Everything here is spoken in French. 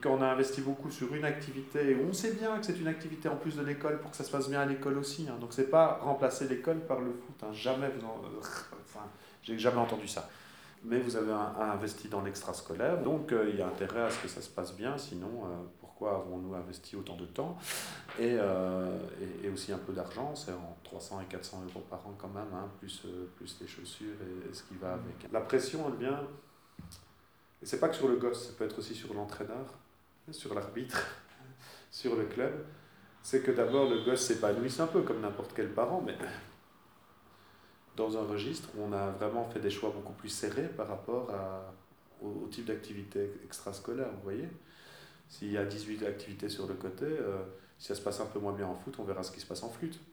Quand on a investi beaucoup sur une activité, on sait bien que c'est une activité en plus de l'école pour que ça se passe bien à l'école aussi, hein. Donc c'est pas remplacer l'école par le foot, hein. Jamais enfin, j'ai jamais entendu ça. Mais vous avez investi dans l'extrascolaire, donc il y a intérêt à ce que ça se passe bien, sinon pourquoi avons-nous investi autant de temps et aussi un peu d'argent, c'est en 300 et 400 euros par an quand même, hein, plus les chaussures et ce qui va avec. La pression, elle vient, et c'est pas que sur le gosse, ça peut être aussi sur l'entraîneur, sur l'arbitre, sur le club. C'est que d'abord le gosse s'épanouit, c'est un peu comme n'importe quel parent, mais dans un registre où on a vraiment fait des choix beaucoup plus serrés par rapport au type d'activité extrascolaire, vous voyez. S'il y a 18 activités sur le côté, si ça se passe un peu moins bien en foot, on verra ce qui se passe en flûte.